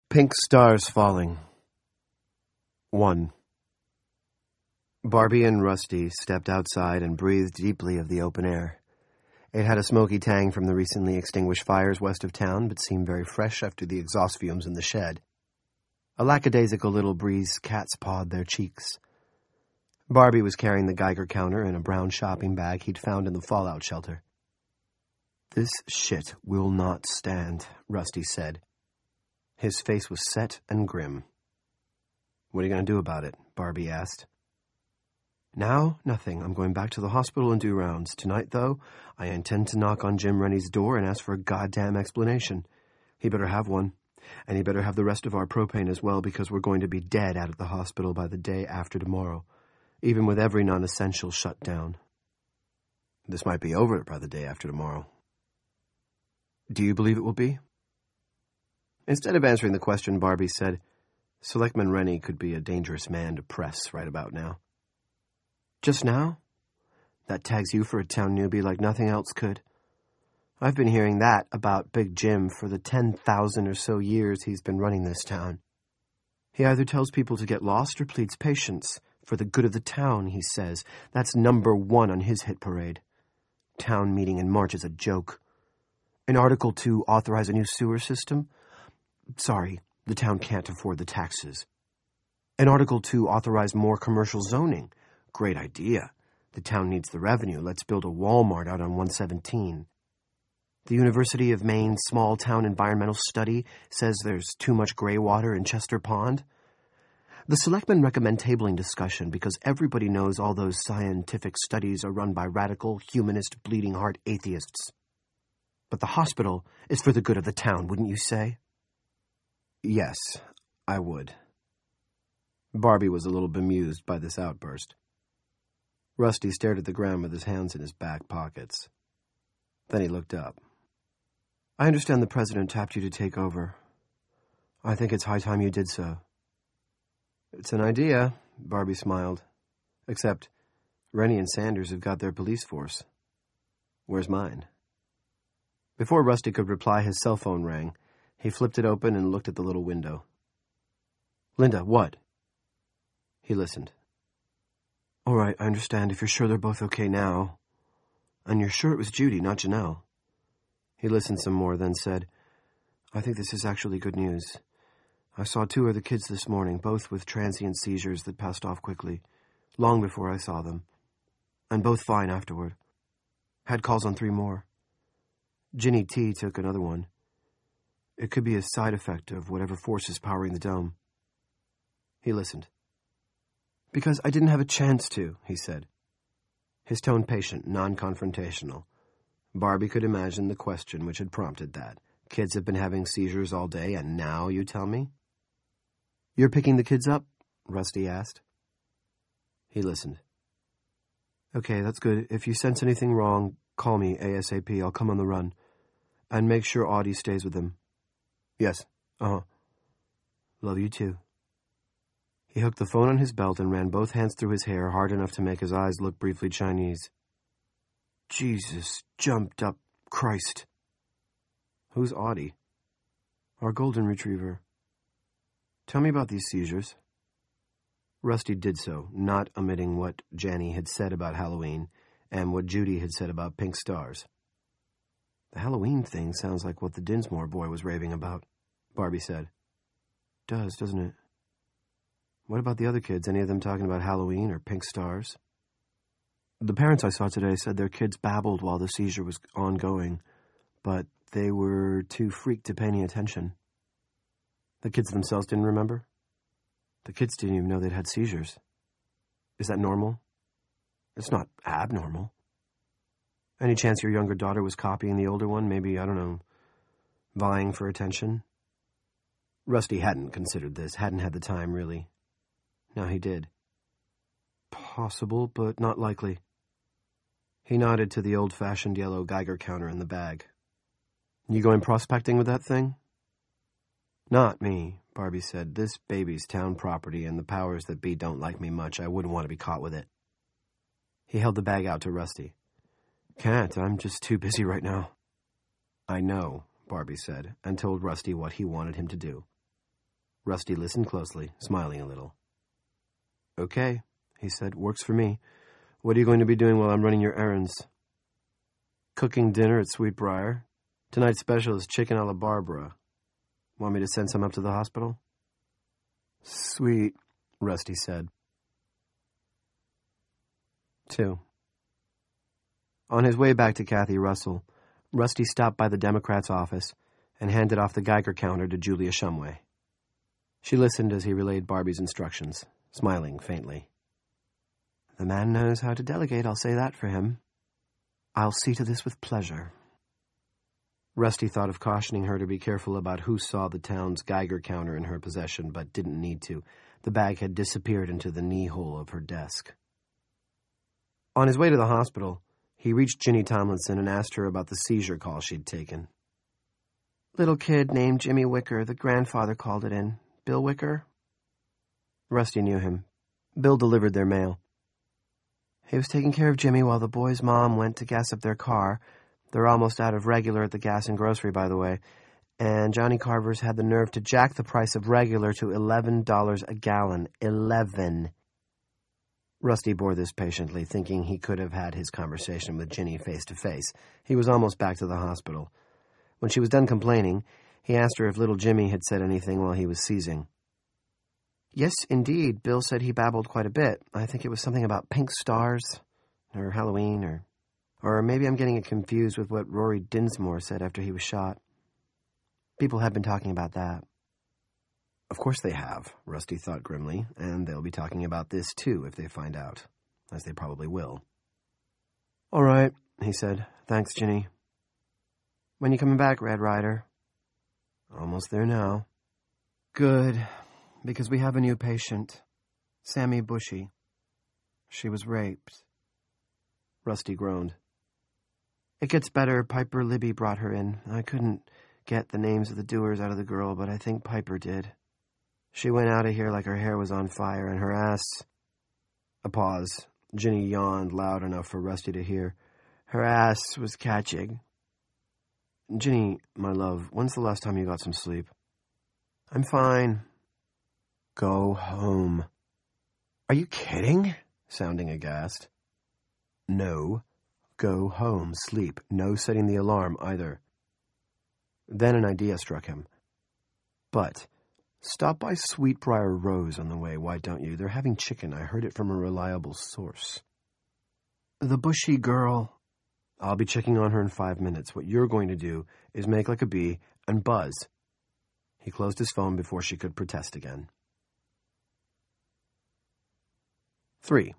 Pink Stars Falling. 1. Barbie and Rusty stepped outside and breathed deeply of the open air. It had a smoky tang from the recently extinguished fires west of town, but seemed very fresh after the exhaust fumes in the shed. A lackadaisical little breeze cat's-pawed their cheeks. Barbie was carrying the Geiger counter in a brown shopping bag he'd found in the fallout shelter. "This shit will not stand," Rusty said. His face was set and grim. "What are you going to do about it?" Barbie asked. "Now, nothing. I'm going back to the hospital and do rounds. Tonight, though, I intend to knock on Jim Rennie's door and ask for a goddamn explanation. He better have one. And he better have the rest of our propane as well, because we're going to be dead out of the hospital by the day after tomorrow, even with every non-essential shut down. This might be over by the day after tomorrow." "Do you believe it will be?" Instead of answering the question, Barbie said, "Selectman Rennie could be a dangerous man to press right about now." "Just now? That tags you for a town newbie like nothing else could. I've been hearing that about Big Jim for the 10,000 or so years he's been running this town. He either tells people to get lost or pleads patience. For the good of the town, he says. That's number one on his hit parade. Town meeting in March is a joke. An article to authorize a new sewer system? Sorry, the town can't afford the taxes. An article to authorize more commercial zoning? Great idea. The town needs the revenue. Let's build a Walmart out on 117. The University of Maine Small Town Environmental Study says there's too much gray water in Chester Pond. The selectmen recommend tabling discussion because everybody knows all those scientific studies are run by radical, humanist, bleeding heart atheists. But the hospital is for the good of the town, wouldn't you say?" "Yes, I would." Barbie was a little bemused by this outburst. Rusty stared at the ground with his hands in his back pockets. Then he looked up. "I understand the president tapped you to take over. I think it's high time you did so." "It's an idea," Barbie smiled. "Except Rennie and Sanders have got their police force. Where's mine?" Before Rusty could reply, his cell phone rang. He flipped it open and looked at the little window. "Linda, what?" He listened. "All right, I understand if you're sure they're both okay now. And you're sure it was Judy, not Janelle." He listened some more, then said, "I think this is actually good news. I saw 2 other kids this morning, both with transient seizures that passed off quickly, long before I saw them. And both fine afterward. Had calls on 3 more. Ginny T took another one. It could be a side effect of whatever force is powering the dome." He listened. "Because I didn't have a chance to," he said. His tone patient, non-confrontational. Barbie could imagine the question which had prompted that. "Kids have been having seizures all day, and now you tell me?" "You're picking the kids up?" Rusty asked. He listened. "Okay, that's good. If you sense anything wrong, call me ASAP. I'll come on the run. And make sure Audie stays with them." "Yes. Love you too." He hooked the phone on his belt and ran both hands through his hair hard enough to make his eyes look briefly Chinese. "Jesus, jumped up Christ." "Who's Audie?" "Our golden retriever." "Tell me about these seizures." Rusty did so, not omitting what Janny had said about Halloween and what Judy had said about pink stars. "The Halloween thing sounds like what the Dinsmore boy was raving about," Barbie said. "Does, doesn't it? What about the other kids? Any of them talking about Halloween or pink stars?" "The parents I saw today said their kids babbled while the seizure was ongoing, but they were too freaked to pay any attention." "The kids themselves didn't remember?" "The kids didn't even know they'd had seizures." "Is that normal?" "It's not abnormal." "Any chance your younger daughter was copying the older one? Maybe, I don't know, vying for attention?" Rusty hadn't considered this, hadn't had the time, really. Now he did. "Possible, but not likely." He nodded to the old-fashioned yellow Geiger counter in the bag. "You going prospecting with that thing?" "Not me," Barbie said. "This baby's town property, and the powers that be don't like me much. I wouldn't want to be caught with it." He held the bag out to Rusty. "Can't. I'm just too busy right now." "I know," Barbie said, and told Rusty what he wanted him to do. Rusty listened closely, smiling a little. "Okay," he said. "Works for me. What are you going to be doing while I'm running your errands?" "Cooking dinner at Sweetbriar. Tonight's special is chicken a la Barbara. Want me to send some up to the hospital?" "Sweet," Rusty said. 2. On his way back to Kathy Russell, Rusty stopped by the Democrat's office and handed off the Geiger counter to Julia Shumway. She listened as he relayed Barbie's instructions, smiling faintly. "The man knows how to delegate, I'll say that for him. I'll see to this with pleasure." Rusty thought of cautioning her to be careful about who saw the town's Geiger counter in her possession, but didn't need to. The bag had disappeared into the knee-hole of her desk. On his way to the hospital, he reached Ginny Tomlinson and asked her about the seizure call she'd taken. "Little kid named Jimmy Wicker. The grandfather called it in. Bill Wicker?" Rusty knew him. Bill delivered their mail. "He was taking care of Jimmy while the boy's mom went to gas up their car. They're almost out of regular at the gas and grocery, by the way. And Johnny Carver's had the nerve to jack the price of regular to $11 a gallon. 11. Rusty bore this patiently, thinking he could have had his conversation with Ginny face to face. He was almost back to the hospital. When she was done complaining, he asked her if little Jimmy had said anything while he was seizing. "Yes, indeed. Bill said he babbled quite a bit. I think it was something about pink stars, or Halloween, or maybe I'm getting it confused with what Rory Dinsmore said after he was shot. People have been talking about that." Of course they have, Rusty thought grimly, and they'll be talking about this too if they find out, as they probably will. "All right," he said. "Thanks, Ginny." "When you coming back, Red Ryder?" "Almost there now." "Good, because we have a new patient, Sammy Bushy. She was raped." Rusty groaned. "It gets better. Piper Libby brought her in. I couldn't get the names of the doers out of the girl, but I think Piper did. She went out of here like her hair was on fire, and her ass—" A pause. Ginny yawned loud enough for Rusty to hear. "Her ass was catching." "Ginny, my love, when's the last time you got some sleep?" "I'm fine." "Go home." "Are you kidding?" Sounding aghast. "No. Go home. Sleep. No setting the alarm, either." Then an idea struck him. "But stop by Sweetbriar Rose on the way, why don't you? They're having chicken. I heard it from a reliable source." "The Bushy girl—" "I'll be checking on her in 5 minutes. What you're going to do is make like a bee and buzz." He closed his phone before she could protest again. 3.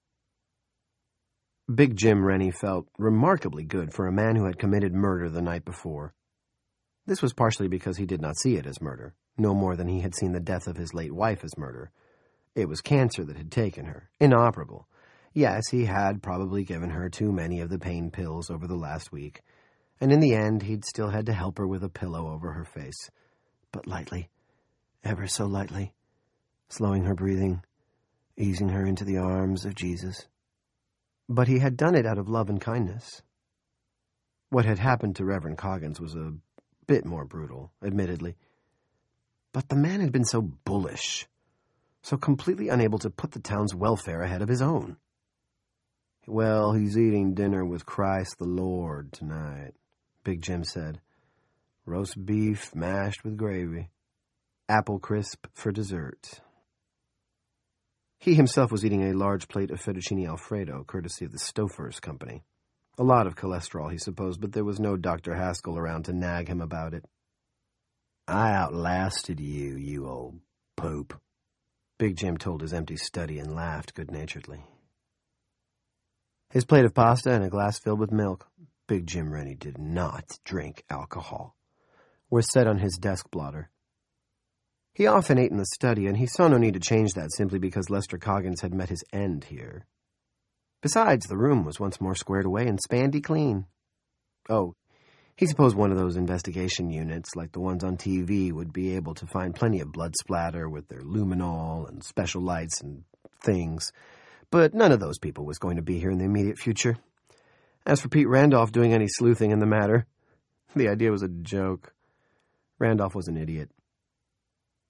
Big Jim Rennie felt remarkably good for a man who had committed murder the night before. This was partially because he did not see it as murder, no more than he had seen the death of his late wife as murder. It was cancer that had taken her, inoperable. Yes, he had probably given her too many of the pain pills over the last week, and in the end he'd still had to help her with a pillow over her face. But lightly, ever so lightly, slowing her breathing, easing her into the arms of Jesus. But he had done it out of love and kindness. What had happened to Reverend Coggins was a bit more brutal, admittedly. But the man had been so bullish, so completely unable to put the town's welfare ahead of his own. "Well, he's eating dinner with Christ the Lord tonight," Big Jim said. "Roast beef mashed with gravy. Apple crisp for dessert." He himself was eating a large plate of fettuccine Alfredo, courtesy of the Stofers Company. A lot of cholesterol, he supposed, but there was no Dr. Haskell around to nag him about it. "I outlasted you, you old poop," Big Jim told his empty study and laughed good-naturedly. His plate of pasta and a glass filled with milk — Big Jim Rennie did not drink alcohol — were set on his desk blotter. He often ate in the study, and he saw no need to change that simply because Lester Coggins had met his end here. Besides, the room was once more squared away and spandy clean. Oh, he supposed one of those investigation units, like the ones on TV, would be able to find plenty of blood splatter with their luminol and special lights and things, but none of those people was going to be here in the immediate future. As for Pete Randolph doing any sleuthing in the matter, the idea was a joke. Randolph was an idiot.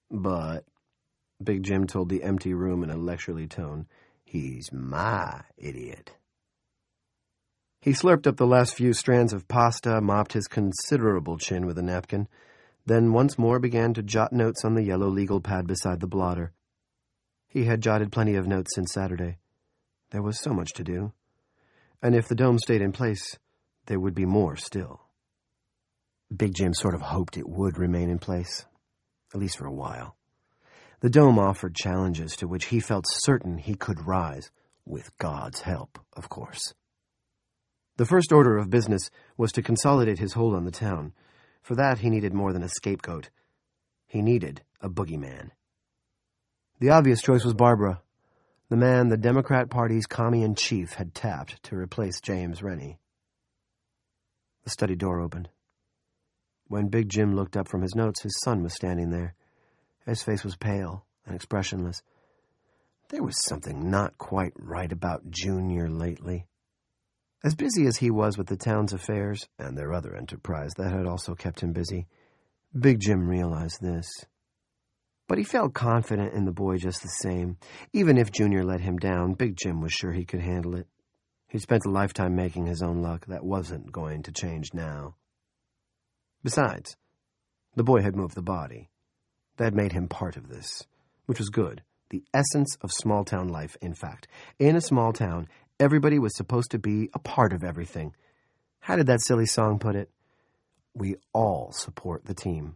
But, Big Jim told the empty room in a lecturely tone, he's my idiot. He slurped up the last few strands of pasta, mopped his considerable chin with a napkin, then once more began to jot notes on the yellow legal pad beside the blotter. He had jotted plenty of notes since Saturday. There was so much to do. And if the dome stayed in place, there would be more still. Big Jim sort of hoped it would remain in place, at least for a while. The dome offered challenges to which he felt certain he could rise, with God's help, of course. The first order of business was to consolidate his hold on the town. For that, he needed more than a scapegoat. He needed a boogeyman. The obvious choice was Barbara, the man the Democrat Party's commie-in-chief had tapped to replace James Rennie. The study door opened. When Big Jim looked up from his notes, his son was standing there. His face was pale and expressionless. There was something not quite right about Junior lately. As busy as he was with the town's affairs and their other enterprise that had also kept him busy, Big Jim realized this. But he felt confident in the boy just the same. Even if Junior let him down, Big Jim was sure he could handle it. He'd spent a lifetime making his own luck. That wasn't going to change now. Besides, the boy had moved the body. That made him part of this, which was good. The essence of small-town life, in fact. In a small town, everybody was supposed to be a part of everything. How did that silly song put it? We all support the team.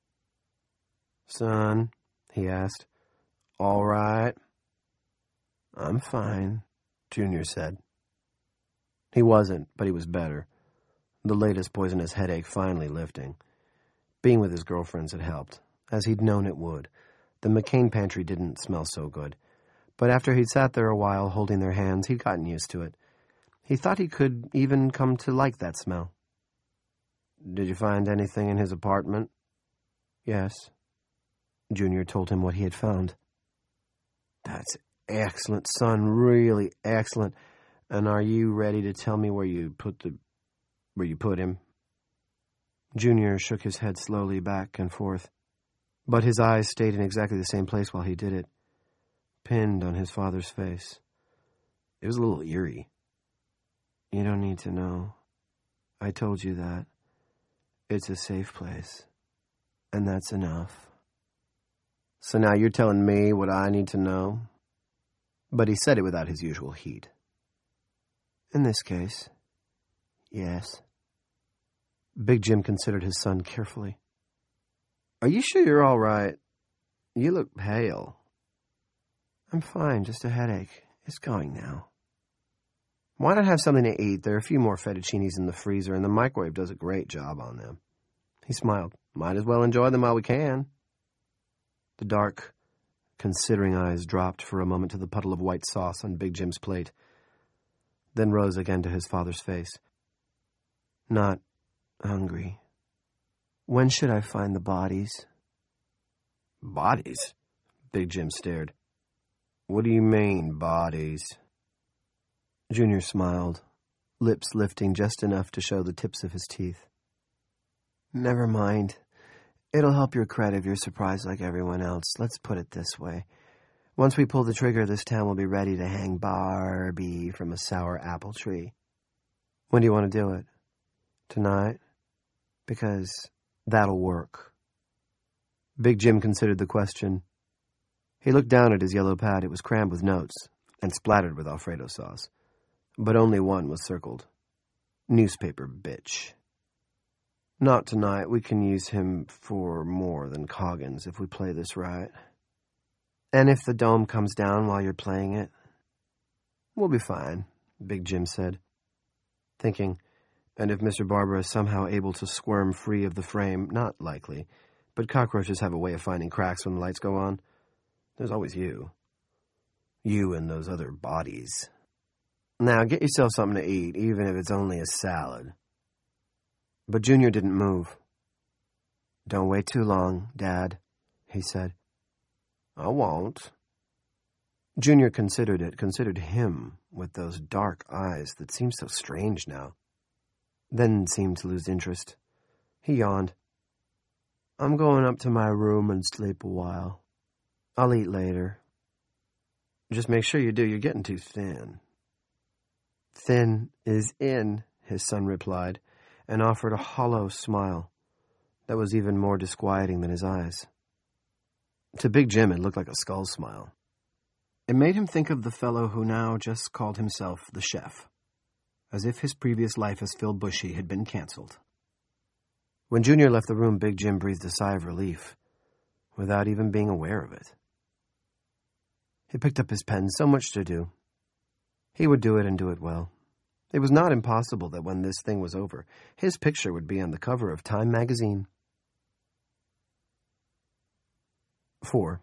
Son, he asked, all right? I'm fine, Junior said. He wasn't, but he was better. The latest poisonous headache finally lifting. Being with his girlfriends had helped, as he'd known it would. The McCain pantry didn't smell so good. But after he'd sat there a while holding their hands, he'd gotten used to it. He thought he could even come to like that smell. Did you find anything in his apartment? Yes. Junior told him what he had found. That's excellent, son, really excellent. And are you ready to tell me where you put him? Junior shook his head slowly back and forth, but his eyes stayed in exactly the same place while he did it, pinned on his father's face. It was a little eerie. You don't need to know. I told you that. It's a safe place, and that's enough. So now you're telling me what I need to know? But he said it without his usual heat. In this case, yes. Big Jim considered his son carefully. Are you sure you're all right? You look pale. I'm fine, just a headache. It's going now. Why not have something to eat? There are a few more fettuccinis in the freezer, and the microwave does a great job on them. He smiled. Might as well enjoy them while we can. The dark, considering eyes dropped for a moment to the puddle of white sauce on Big Jim's plate, then rose again to his father's face. Not hungry. When should I find the bodies? Bodies? Big Jim stared. What do you mean, bodies? Junior smiled, lips lifting just enough to show the tips of his teeth. Never mind. It'll help your cred if you're surprised like everyone else. Let's put it this way. Once we pull the trigger, this town will be ready to hang Barbie from a sour apple tree. When do you want to do it? Tonight? Because that'll work. Big Jim considered the question. He looked down at his yellow pad. It was crammed with notes and splattered with Alfredo sauce. But only one was circled. Newspaper bitch. Not tonight. We can use him for more than Coggins if we play this right. And if the dome comes down while you're playing it? We'll be fine, Big Jim said, thinking, and if Mr. Barber is somehow able to squirm free of the frame, not likely, but cockroaches have a way of finding cracks when the lights go on. There's always you. You and those other bodies. Now, get yourself something to eat, even if it's only a salad. But Junior didn't move. Don't wait too long, Dad, he said. I won't. Junior considered him with those dark eyes that seemed so strange now. Then seemed to lose interest. He yawned. I'm going up to my room and sleep a while. I'll eat later. Just make sure you do. You're getting too thin. Thin is in, his son replied, and offered a hollow smile that was even more disquieting than his eyes. To Big Jim, it looked like a skull smile. It made him think of the fellow who now just called himself the chef, as if his previous life as Phil Bushy had been canceled. When Junior left the room, Big Jim breathed a sigh of relief, without even being aware of it. He picked up his pen, so much to do. He would do it and do it well. It was not impossible that when this thing was over, his picture would be on the cover of Time magazine. 4.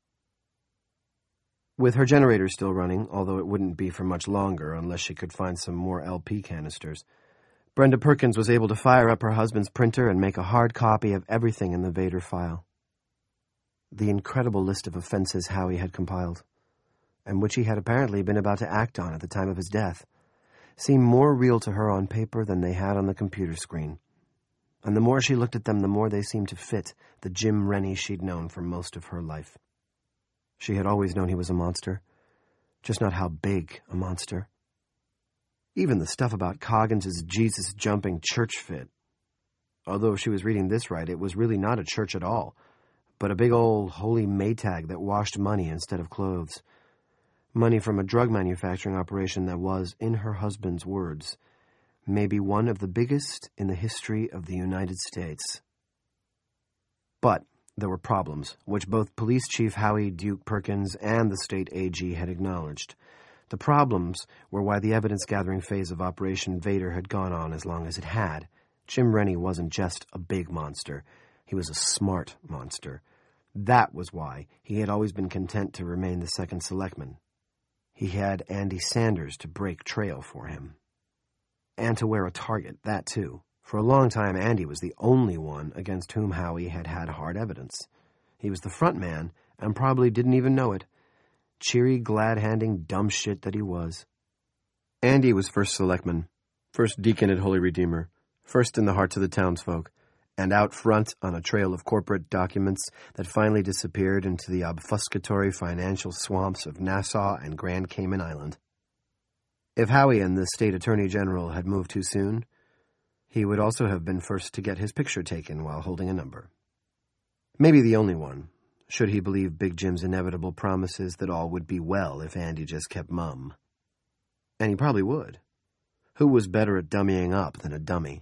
With her generator still running, although it wouldn't be for much longer unless she could find some more LP canisters, Brenda Perkins was able to fire up her husband's printer and make a hard copy of everything in the Vader file. The incredible list of offenses Howie had compiled, and which he had apparently been about to act on at the time of his death, seemed more real to her on paper than they had on the computer screen. And the more she looked at them, the more they seemed to fit the Jim Rennie she'd known for most of her life. She had always known he was a monster, just not how big a monster. Even the stuff about Coggins' Jesus-jumping church fit. Although if she was reading this right, it was really not a church at all, but a big old holy Maytag that washed money instead of clothes. Money from a drug manufacturing operation that was, in her husband's words, maybe one of the biggest in the history of the United States. But there were problems, which both Police Chief Howie Duke Perkins and the state AG had acknowledged. The problems were why the evidence-gathering phase of Operation Vader had gone on as long as it had. Jim Rennie wasn't just a big monster. He was a smart monster. That was why he had always been content to remain the second selectman. He had Andy Sanders to break trail for him. And to wear a target, that too. For a long time, Andy was the only one against whom Howie had had hard evidence. He was the front man, and probably didn't even know it. Cheery, glad-handing dumb shit that he was. Andy was first selectman, first deacon at Holy Redeemer, first in the hearts of the townsfolk, and out front on a trail of corporate documents that finally disappeared into the obfuscatory financial swamps of Nassau and Grand Cayman Island. If Howie and the state attorney general had moved too soon, he would also have been first to get his picture taken while holding a number. Maybe the only one, should he believe Big Jim's inevitable promises that all would be well if Andy just kept mum. And he probably would. Who was better at dummying up than a dummy?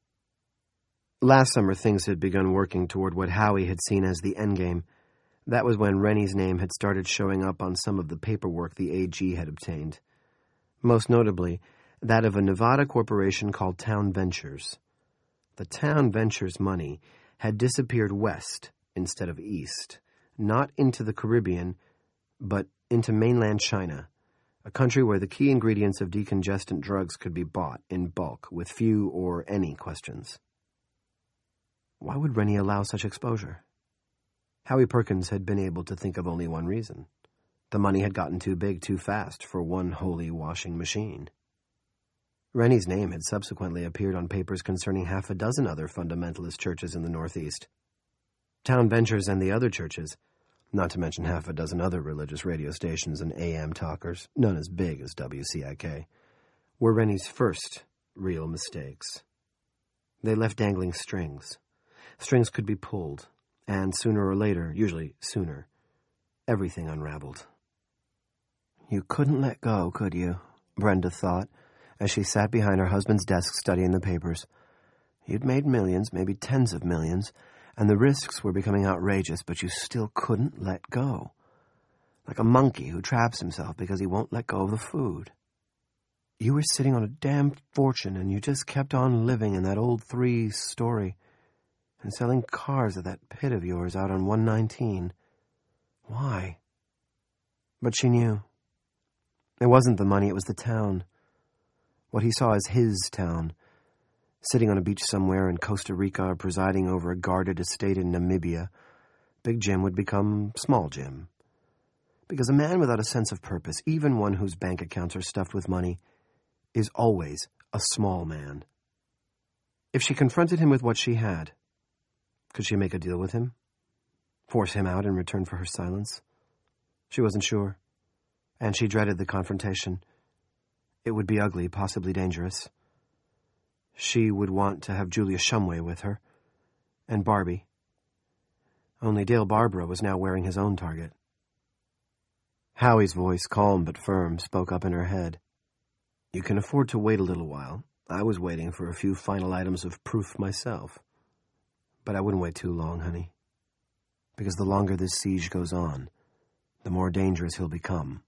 Last summer, things had begun working toward what Howie had seen as the endgame. That was when Rennie's name had started showing up on some of the paperwork the AG had obtained. Most notably, that of a Nevada corporation called Town Ventures. The Town Ventures money had disappeared west instead of east, not into the Caribbean, but into mainland China, a country where the key ingredients of decongestant drugs could be bought in bulk with few or any questions. Why would Rennie allow such exposure? Howie Perkins had been able to think of only one reason. The money had gotten too big too fast for one holy washing machine. Rennie's name had subsequently appeared on papers concerning half a dozen other fundamentalist churches in the Northeast. Town Ventures and the other churches, not to mention half a dozen other religious radio stations and AM talkers, none as big as WCIK, were Rennie's first real mistakes. They left dangling strings. Strings could be pulled, and sooner or later, usually sooner, everything unraveled. You couldn't let go, could you? Brenda thought, as she sat behind her husband's desk studying the papers. You'd made millions, maybe tens of millions, and the risks were becoming outrageous, but you still couldn't let go. Like a monkey who traps himself because he won't let go of the food. You were sitting on a damn fortune, and you just kept on living in that old 3-story and selling cars at that pit of yours out on 119. Why? But she knew. It wasn't the money, it was the town. What he saw as his town. Sitting on a beach somewhere in Costa Rica or presiding over a guarded estate in Namibia, Big Jim would become Small Jim. Because a man without a sense of purpose, even one whose bank accounts are stuffed with money, is always a small man. If she confronted him with what she had, Could she make a deal with him? Force him out in return for her silence? She wasn't sure, and she dreaded the confrontation. It would be ugly, possibly dangerous. She would want to have Julia Shumway with her, and Barbie. Only Dale Barbara was now wearing his own target. Howie's voice, calm but firm, spoke up in her head. You can afford to wait a little while. I was waiting for a few final items of proof myself. But I wouldn't wait too long, honey. Because the longer this siege goes on, the more dangerous he'll become.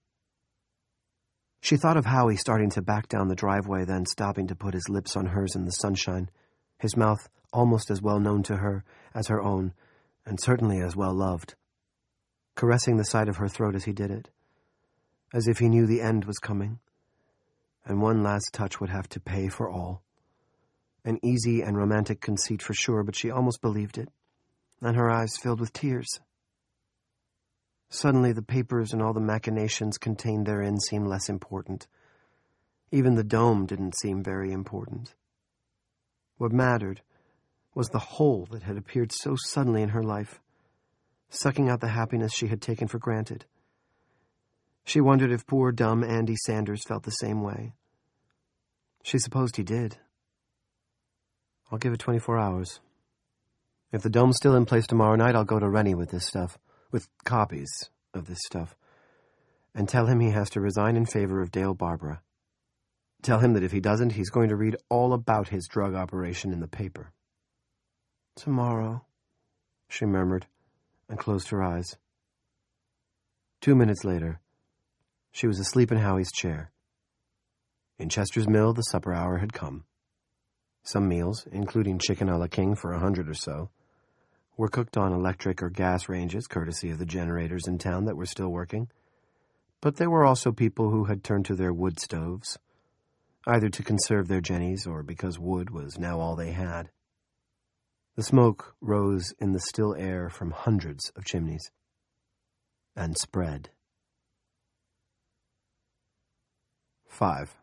She thought of Howie starting to back down the driveway, then stopping to put his lips on hers in the sunshine, his mouth almost as well known to her as her own, and certainly as well loved, caressing the side of her throat as he did it, as if he knew the end was coming, and one last touch would have to pay for all. An easy and romantic conceit for sure, but she almost believed it, and her eyes filled with tears. Suddenly the papers and all the machinations contained therein seemed less important. Even the dome didn't seem very important. What mattered was the hole that had appeared so suddenly in her life, sucking out the happiness she had taken for granted. She wondered if poor, dumb Andy Sanders felt the same way. She supposed he did. I'll give it 24 hours. If the dome's still in place tomorrow night, I'll go to Rennie with this stuff, with copies of this stuff, and tell him he has to resign in favor of Dale Barbara. Tell him that if he doesn't, he's going to read all about his drug operation in the paper. Tomorrow, she murmured, and closed her eyes. 2 minutes later, she was asleep in Howie's chair. In Chester's Mill, the supper hour had come. Some meals, including chicken a la king for 100 or so, were cooked on electric or gas ranges, courtesy of the generators in town that were still working. But there were also people who had turned to their wood stoves, either to conserve their jennies or because wood was now all they had. The smoke rose in the still air from hundreds of chimneys and spread. 5.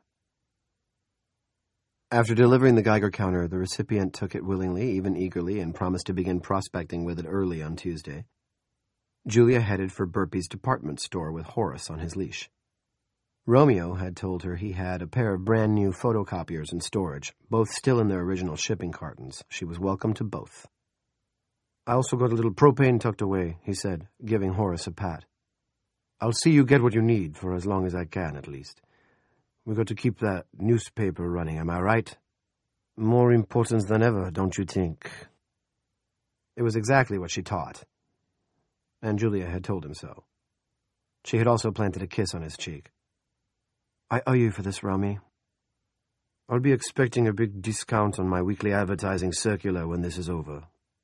After delivering the Geiger counter, the recipient took it willingly, even eagerly, and promised to begin prospecting with it early on Tuesday. Julia headed for Burpee's department store with Horace on his leash. Romeo had told her he had a pair of brand-new photocopiers in storage, both still in their original shipping cartons. She was welcome to both. I also got a little propane tucked away, he said, giving Horace a pat. I'll see you get what you need, for as long as I can, at least. We've got to keep that newspaper running, am I right? More important than ever, don't you think? It was exactly what she taught, and Julia had told him so. She had also planted a kiss on his cheek. I owe you for this, Romy. I'll be expecting a big discount on my weekly advertising circular when this is over.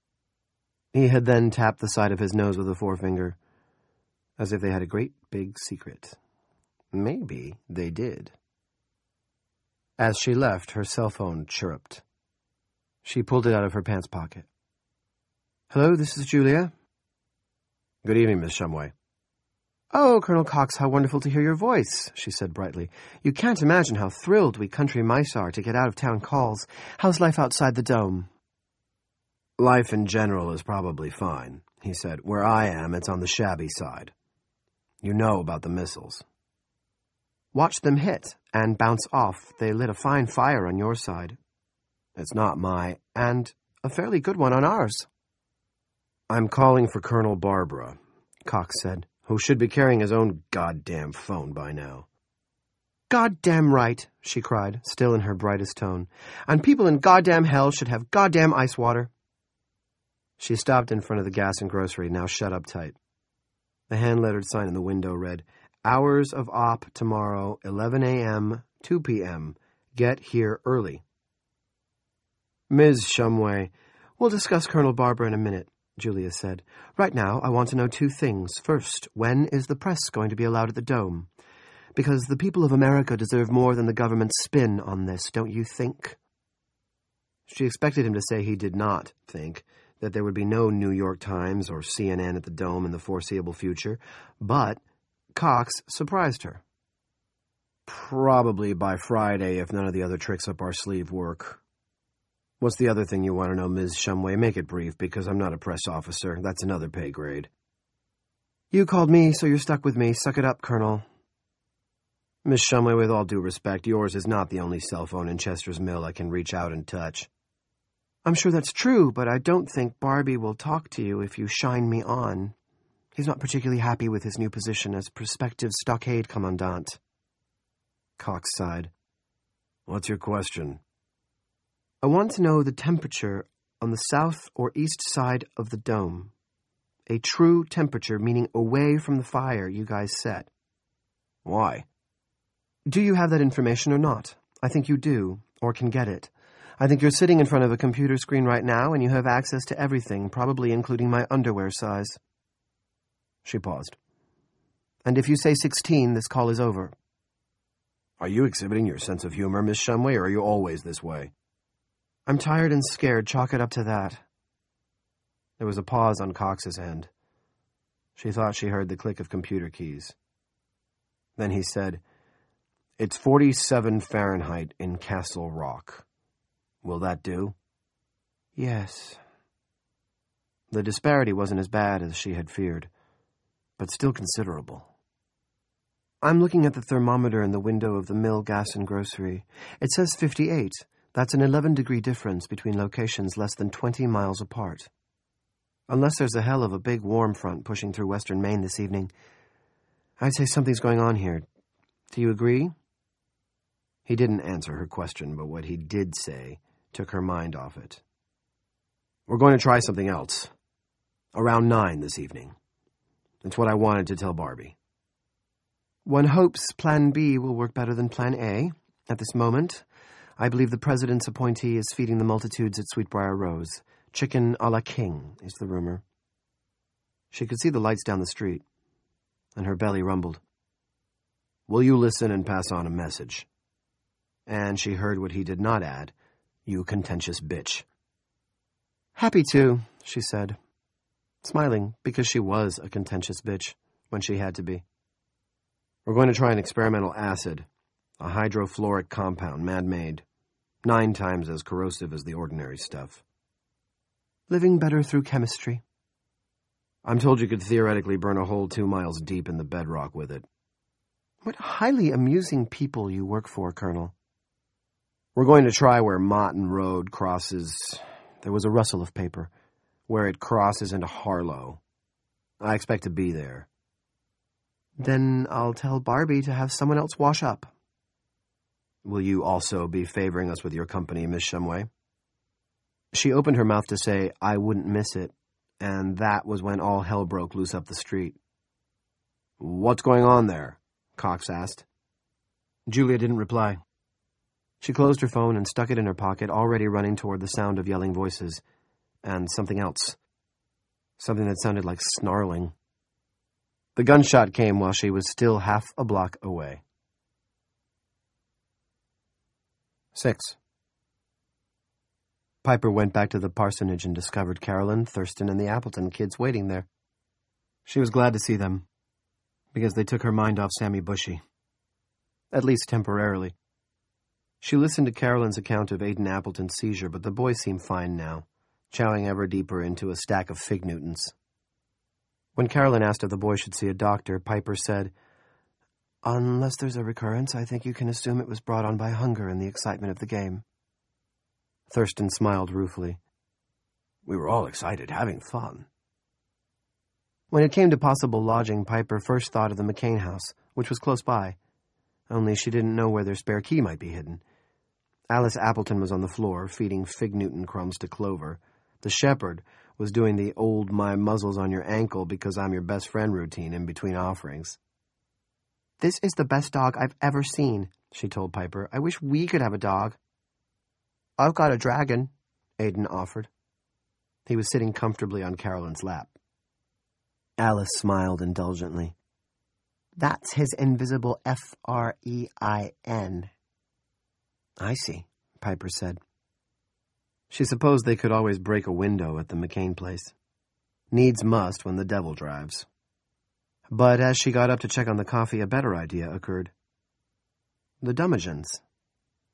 He had then tapped the side of his nose with a forefinger, as if they had a great big secret. Maybe they did. As she left, her cell phone chirruped. She pulled it out of her pants pocket. Hello, this is Julia. Good evening, Miss Shumway. Oh, Colonel Cox, how wonderful to hear your voice, she said brightly. You can't imagine how thrilled we country mice are to get out-of-town calls. How's life outside the dome? Life in general is probably fine, he said. Where I am, it's on the shabby side. You know about the missiles. Watch them hit and bounce off. They lit a fine fire on your side. It's not and a fairly good one on ours. I'm calling for Colonel Barbara, Cox said, who should be carrying his own goddamn phone by now. Goddamn right, she cried, still in her brightest tone. And people in goddamn hell should have goddamn ice water. She stopped in front of the gas and grocery, now shut up tight. The hand-lettered sign in the window read, Hours of op tomorrow, 11 a.m., 2 p.m. Get here early. Ms. Shumway, we'll discuss Colonel Barbara in a minute, Julia said. Right now, I want to know 2 things. First, when is the press going to be allowed at the Dome? Because the people of America deserve more than the government's spin on this, don't you think? She expected him to say he did not think, that there would be no New York Times or CNN at the Dome in the foreseeable future, but Cox surprised her. Probably by Friday if none of the other tricks up our sleeve work. What's the other thing you want to know, Ms. Shumway? Make it brief, because I'm not a press officer. That's another pay grade. You called me, so you're stuck with me. Suck it up, Colonel. Miss Shumway, with all due respect, yours is not the only cell phone in Chester's Mill I can reach out and touch. I'm sure that's true, but I don't think Barbie will talk to you if you shine me on. He's not particularly happy with his new position as prospective stockade commandant. Cox sighed. What's your question? I want to know the temperature on the south or east side of the dome. A true temperature, meaning away from the fire you guys set. Why? Do you have that information or not? I think you do, or can get it. I think you're sitting in front of a computer screen right now and you have access to everything, probably including my underwear size. She paused. And if you say 16, this call is over. Are you exhibiting your sense of humor, Miss Shumway, or are you always this way? I'm tired and scared. Chalk it up to that. There was a pause on Cox's end. She thought she heard the click of computer keys. Then he said, It's 47 Fahrenheit in Castle Rock. Will that do? Yes. The disparity wasn't as bad as she had feared, but still considerable. I'm looking at the thermometer in the window of the Mill Gas and Grocery. It says 58. That's an 11-degree difference between locations less than 20 miles apart. Unless there's a hell of a big warm front pushing through western Maine this evening, I'd say something's going on here. Do you agree? He didn't answer her question, but what he did say took her mind off it. We're going to try something else. Around 9 this evening. It's what I wanted to tell Barbie. One hopes Plan B will work better than Plan A. At this moment, I believe the President's appointee is feeding the multitudes at Sweetbriar Rose. Chicken a la king, is the rumor. She could see the lights down the street, and her belly rumbled. Will you listen and pass on a message? And she heard what he did not add. You contentious bitch. Happy to, she said, smiling because she was a contentious bitch when she had to be. We're going to try an experimental acid, a hydrofluoric compound, man-made, 9 times as corrosive as the ordinary stuff. Living better through chemistry. I'm told you could theoretically burn a hole 2 miles deep in the bedrock with it. What highly amusing people you work for, Colonel. We're going to try where Motton Road crosses... There was a rustle of paper. Where it crosses into Harlow. I expect to be there. Then I'll tell Barbie to have someone else wash up. Will you also be favoring us with your company, Miss Shumway? She opened her mouth to say, I wouldn't miss it, and that was when all hell broke loose up the street. What's going on there? Cox asked. Julia didn't reply. She closed her phone and stuck it in her pocket, already running toward the sound of yelling voices. And something else. Something that sounded like snarling. The gunshot came while she was still half a block away. 6. Piper went back to the parsonage and discovered Carolyn, Thurston, and the Appleton kids waiting there. She was glad to see them, because they took her mind off Sammy Bushy. At least temporarily. She listened to Carolyn's account of Aiden Appleton's seizure, but the boy seemed fine now, chowing ever deeper into a stack of fig Newtons. When Carolyn asked if the boy should see a doctor, Piper said, Unless there's a recurrence, I think you can assume it was brought on by hunger and the excitement of the game. Thurston smiled ruefully. We were all excited, having fun. When it came to possible lodging, Piper first thought of the McCain house, which was close by. Only she didn't know where their spare key might be hidden. Alice Appleton was on the floor, feeding fig Newton crumbs to Clover. The shepherd was doing the old my muzzle's on your ankle because I'm your best friend routine in between offerings. This is the best dog I've ever seen, she told Piper. I wish we could have a dog. I've got a dragon, Aiden offered. He was sitting comfortably on Carolyn's lap. Alice smiled indulgently. That's his invisible Frein. I see, Piper said. She supposed they could always break a window at the McCain place. Needs must when the devil drives. But as she got up to check on the coffee, a better idea occurred. The Dummagens.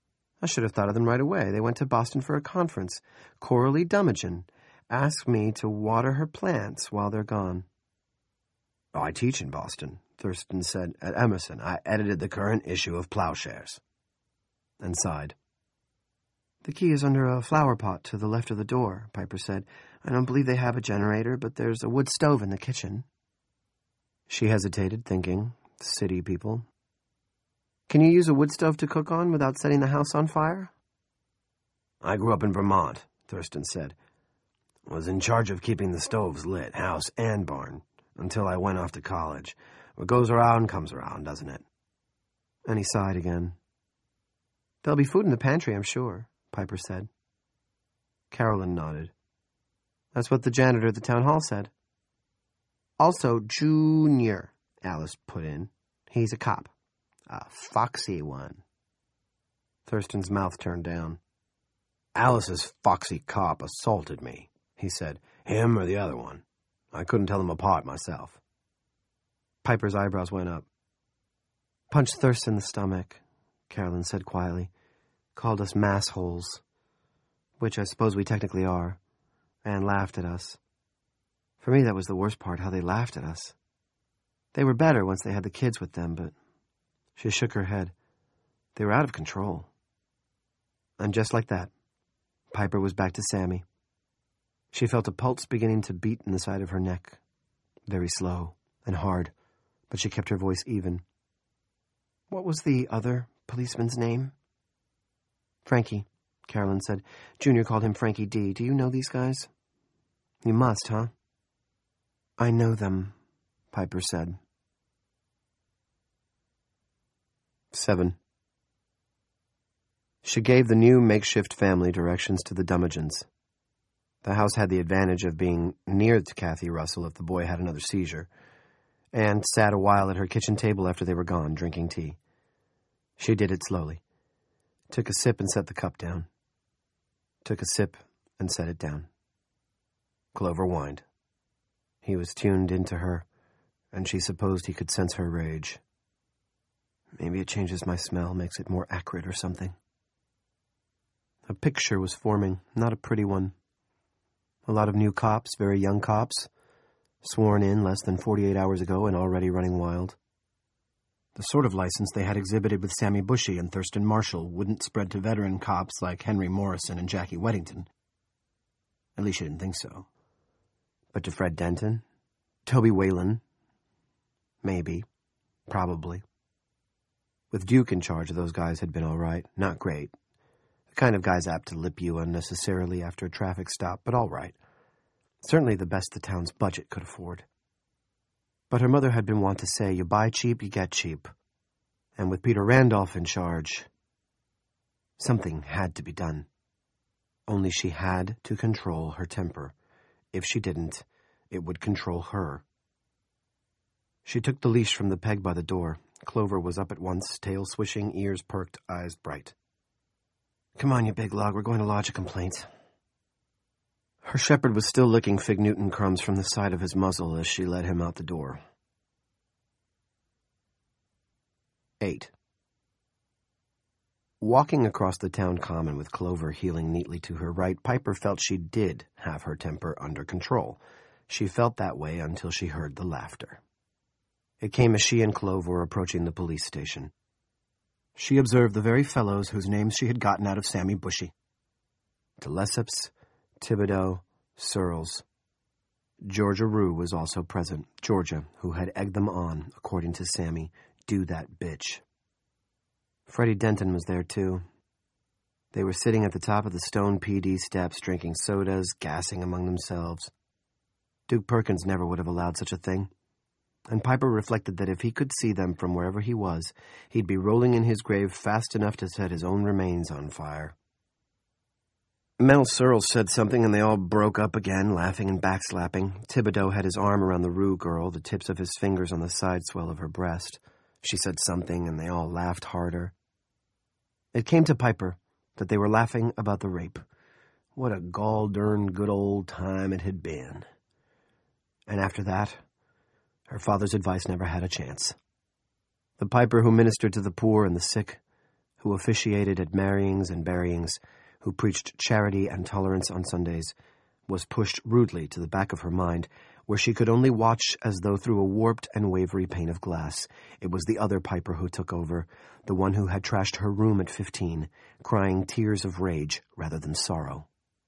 I should have thought of them right away. They went to Boston for a conference. Coralie Dummigen asked me to water her plants while they're gone. Oh, I teach in Boston, Thurston said. At Emerson, I edited the current issue of Plowshares. And sighed. The key is under a flower pot to the left of the door, Piper said. I don't believe they have a generator, but there's a wood stove in the kitchen. She hesitated, thinking, city people. Can you use a wood stove to cook on without setting the house on fire? I grew up in Vermont, Thurston said. Was in charge of keeping the stoves lit, house and barn, until I went off to college. What goes around comes around, doesn't it? And he sighed again. There'll be food in the pantry, I'm sure, Piper said. Carolyn nodded. That's what the janitor at the town hall said. Also, Junior, Alice put in. He's a cop. A foxy one. Thurston's mouth turned down. Alice's foxy cop assaulted me, he said. Him or the other one. I couldn't tell them apart myself. Piper's eyebrows went up. Punched Thurston in the stomach, Carolyn said quietly. Called us massholes, which I suppose we technically are, and laughed at us. For me, that was the worst part, how they laughed at us. They were better once they had the kids with them, but she shook her head. They were out of control. And just like that, Piper was back to Sammy. She felt a pulse beginning to beat in the side of her neck. Very slow and hard, but she kept her voice even. What was the other policeman's name? Frankie, Carolyn said. Junior called him Frankie D. Do you know these guys? You must, huh? I know them, Piper said. 7. She gave the new makeshift family directions to the Dummigens. The house had the advantage of being near to Kathy Russell if the boy had another seizure, and sat a while at her kitchen table after they were gone, drinking tea. She did it slowly. Took a sip and set the cup down. Took a sip and set it down. Clover whined. He was tuned into her, and she supposed he could sense her rage. Maybe it changes my smell, makes it more acrid or something. A picture was forming, not a pretty one. A lot of new cops, very young cops, sworn in less than 48 hours ago and already running wild. The sort of license they had exhibited with Sammy Bushy and Thurston Marshall wouldn't spread to veteran cops like Henry Morrison and Jackie Weddington. At least she didn't think so. But to Fred Denton? Toby Whalen? Maybe. Probably. With Duke in charge, those guys had been all right. Not great. The kind of guys apt to lip you unnecessarily after a traffic stop, but all right. Certainly the best the town's budget could afford. But her mother had been wont to say, you buy cheap, you get cheap. And with Peter Randolph in charge, something had to be done. Only she had to control her temper. If she didn't, it would control her. She took the leash from the peg by the door. Clover was up at once, tail swishing, ears perked, eyes bright. Come on, you big log, we're going to lodge a complaint. Her shepherd was still licking Fig Newton crumbs from the side of his muzzle as she led him out the door. 8. Walking across the town common with Clover heeling neatly to her right, Piper felt she did have her temper under control. She felt that way until she heard the laughter. It came as she and Clover were approaching the police station. She observed the very fellows whose names she had gotten out of Sammy Bushy. De Lesseps, Thibodeau, Searles. Georgia Rue was also present. Georgia, who had egged them on, according to Sammy, do that bitch. Freddie Denton was there, too. They were sitting at the top of the Stone PD steps, drinking sodas, gassing among themselves. Duke Perkins never would have allowed such a thing. And Piper reflected that if he could see them from wherever he was, he'd be rolling in his grave fast enough to set his own remains on fire. Mel Searles said something, and they all broke up again, laughing and backslapping. Thibodeau had his arm around the Rue girl, the tips of his fingers on the side swell of her breast. She said something, and they all laughed harder. It came to Piper that they were laughing about the rape. What a gall-darned good old time it had been. And after that, her father's advice never had a chance. The Piper who ministered to the poor and the sick, who officiated at marryings and buryings, who preached charity and tolerance on Sundays, was pushed rudely to the back of her mind, where she could only watch as though through a warped and wavery pane of glass. It was the other Piper who took over, the one who had trashed her room at 15, crying tears of rage rather than sorrow.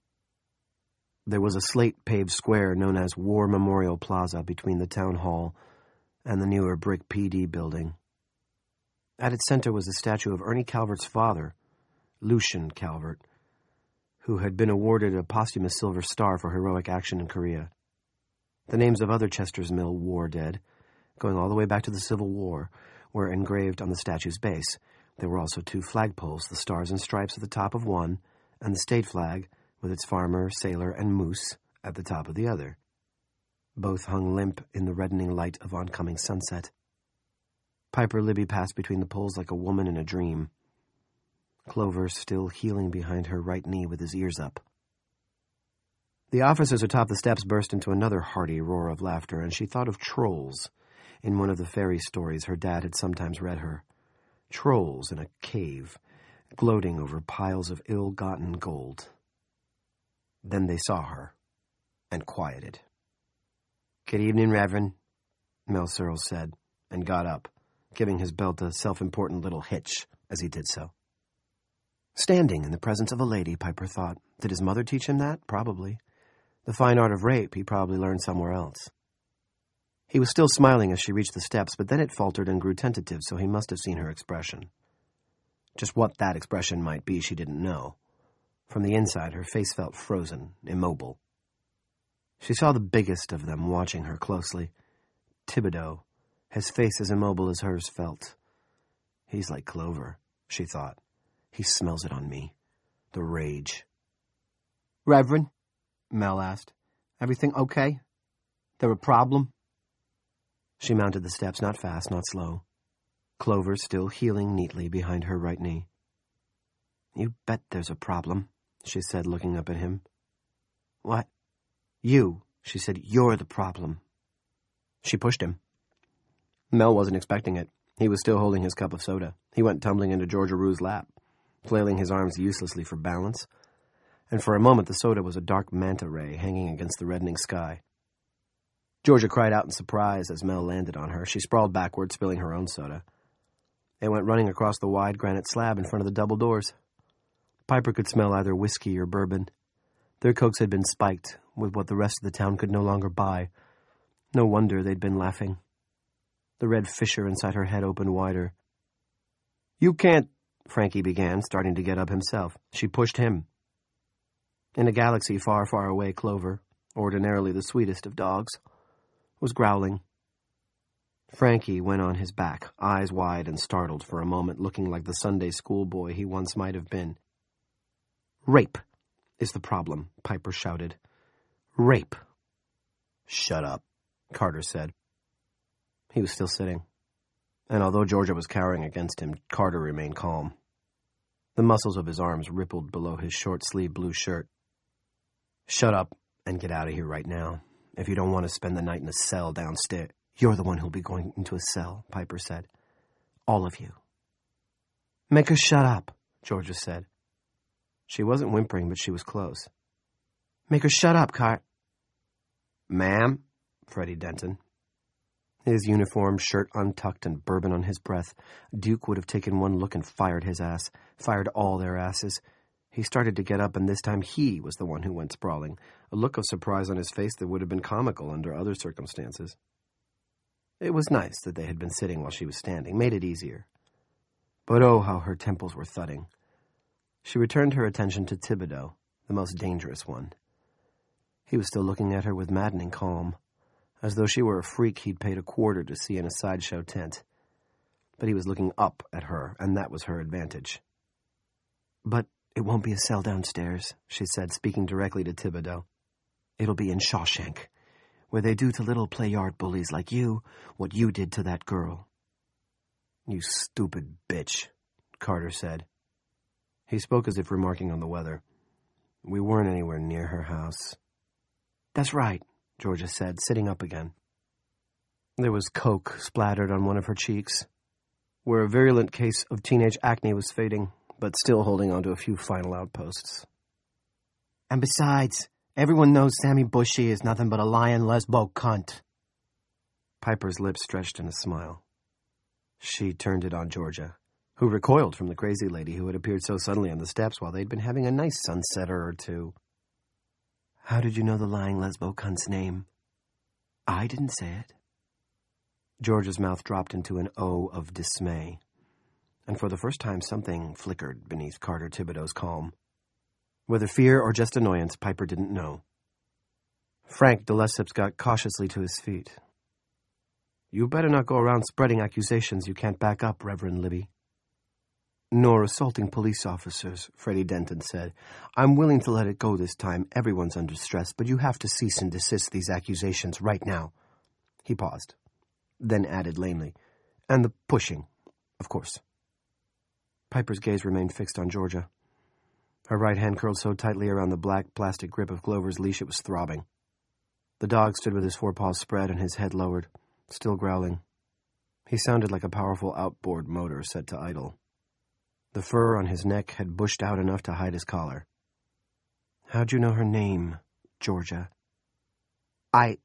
There was a slate-paved square known as War Memorial Plaza between the town hall and the newer brick PD building. At its center was a statue of Ernie Calvert's father, Lucian Calvert, who had been awarded a posthumous Silver Star for heroic action in Korea. The names of other Chester's Mill war dead, going all the way back to the Civil War, were engraved on the statue's base. There were also 2 flagpoles, the stars and stripes at the top of one, and the state flag, with its farmer, sailor, and moose, at the top of the other. Both hung limp in the reddening light of oncoming sunset. Piper Libby passed between the poles like a woman in a dream, Clover still heeling behind her right knee with his ears up. The officers atop the steps burst into another hearty roar of laughter, and she thought of trolls in one of the fairy stories her dad had sometimes read her. Trolls in a cave, gloating over piles of ill-gotten gold. Then they saw her, and quieted. "Good evening, Reverend," Mel Searles said, and got up, giving his belt a self-important little hitch as he did so. Standing in the presence of a lady, Piper thought. Did his mother teach him that? Probably. The fine art of rape he probably learned somewhere else. He was still smiling as she reached the steps, but then it faltered and grew tentative, so he must have seen her expression. Just what that expression might be, she didn't know. From the inside, her face felt frozen, immobile. She saw the biggest of them watching her closely. Thibodeau, his face as immobile as hers felt. He's like Clover, she thought. He smells it on me. The rage. "Reverend," Mel asked, "everything okay? There a problem?" She mounted the steps, not fast, not slow. Clover still heeling neatly behind her right knee. "You bet there's a problem," she said, looking up at him. "What?" "You," she said, "you're the problem." She pushed him. Mel wasn't expecting it. He was still holding his cup of soda. He went tumbling into Georgia Rue's lap, flailing his arms uselessly for balance, and for a moment the soda was a dark manta ray hanging against the reddening sky. Georgia cried out in surprise as Mel landed on her. She sprawled backward, spilling her own soda. It went running across the wide granite slab in front of the double doors. Piper could smell either whiskey or bourbon. Their cokes had been spiked with what the rest of the town could no longer buy. No wonder they'd been laughing. The red fissure inside her head opened wider. "You can't," Frankie began, starting to get up himself. She pushed him. In a galaxy far, far away, Clover, ordinarily the sweetest of dogs, was growling. Frankie went on his back, eyes wide and startled for a moment, looking like the Sunday school boy he once might have been. "Rape is the problem," Piper shouted. "Rape." "Shut up," Carter said. He was still sitting, and although Georgia was cowering against him, Carter remained calm. The muscles of his arms rippled below his short-sleeved blue shirt. "Shut up and get out of here right now. If you don't want to spend the night in a cell downstairs..." "You're the one who'll be going into a cell," Piper said. "All of you." "Make her shut up," Georgia said. She wasn't whimpering, but she was close. "Make her shut up, "Ma'am?" Freddie Denton. His uniform, shirt untucked and bourbon on his breath, Duke would have taken one look and fired his ass, fired all their asses. He started to get up, and this time he was the one who went sprawling, a look of surprise on his face that would have been comical under other circumstances. It was nice that they had been sitting while she was standing, made it easier. But oh, how her temples were thudding. She returned her attention to Thibodeau, the most dangerous one. He was still looking at her with maddening calm, as though she were a freak he'd paid $25 to see in a sideshow tent. But he was looking up at her, and that was her advantage. "But it won't be a cell downstairs," she said, speaking directly to Thibodeau. "It'll be in Shawshank, where they do to little play-yard bullies like you what you did to that girl." "You stupid bitch," Carter said. He spoke as if remarking on the weather. "We weren't anywhere near her house." "That's right," Georgia said, sitting up again. There was coke splattered on one of her cheeks. where a virulent case of teenage acne was fading, but still holding on to a few final outposts. And besides, everyone knows Sammy Bushy is nothing but a lying lesbo cunt. Piper's lips stretched in a smile. She turned it on Georgia, who recoiled from the crazy lady who had appeared so suddenly on the steps while they'd been having a nice sunsetter or two. How did you know the lying lesbo cunt's name? I didn't say it. Georgia's mouth dropped into an O of dismay, and for the first time something flickered beneath Carter Thibodeau's calm. Whether fear or just annoyance, Piper didn't know. Frank de Lesseps got cautiously to his feet. You better not go around spreading accusations you can't back up, Reverend Libby. Nor assaulting police officers, Freddie Denton said. I'm willing to let it go this time. Everyone's under stress, but you have to cease and desist these accusations right now. He paused, then added lamely, and the pushing, of course. Piper's gaze remained fixed on Georgia. Her right hand curled so tightly around the black plastic grip of Glover's leash it was throbbing. The dog stood with his forepaws spread and his head lowered, still growling. He sounded like a powerful outboard motor set to idle. The fur on his neck had bushed out enough to hide his collar. How'd you know her name, Georgia? I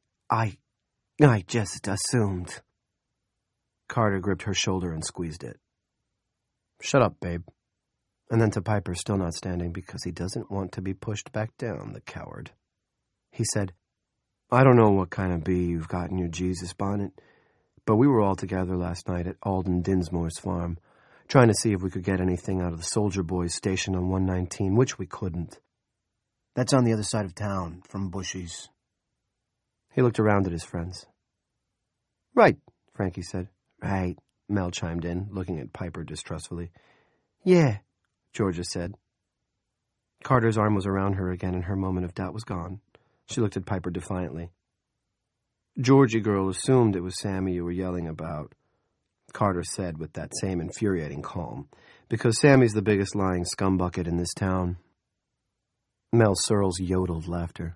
just assumed. Carter gripped her shoulder and squeezed it. Shut up, babe. And then to Piper, still not standing, because he doesn't want to be pushed back down, the coward. He said, I don't know what kind of bee you've got in your Jesus bonnet, but we were all together last night at Alden Dinsmore's farm, trying to see if we could get anything out of the soldier boys stationed on 119, which we couldn't. That's on the other side of town, from Bushy's. He looked around at his friends. Right, Frankie said. Right, Mel chimed in, looking at Piper distrustfully. Yeah, Georgia said. Carter's arm was around her again, and her moment of doubt was gone. She looked at Piper defiantly. Georgie girl assumed it was Sammy you were yelling about, Carter said with that same infuriating calm, because Sammy's the biggest lying scumbucket in this town. Mel Searles yodeled laughter.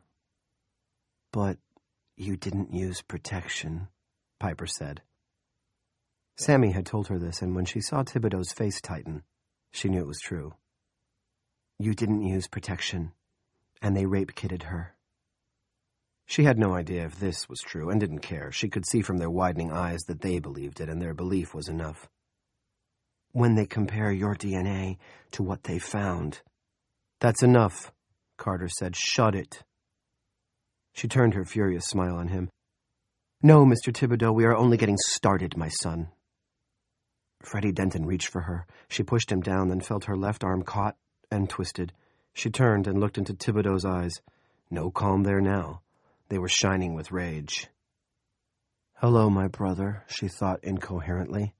But you didn't use protection, Piper said. Sammy had told her this, and when she saw Thibodeau's face tighten, she knew it was true. You didn't use protection, and they rape-kitted her. She had no idea if this was true, and didn't care. She could see from their widening eyes that they believed it, and their belief was enough. When they compare your DNA to what they found. That's enough, Carter said. Shut it. She turned her furious smile on him. No, Mr. Thibodeau, we are only getting started, my son. Freddie Denton reached for her. She pushed him down, then felt her left arm caught and twisted. She turned and looked into Thibodeau's eyes. No calm there now. They were shining with rage. Hello, my brother, she thought incoherently.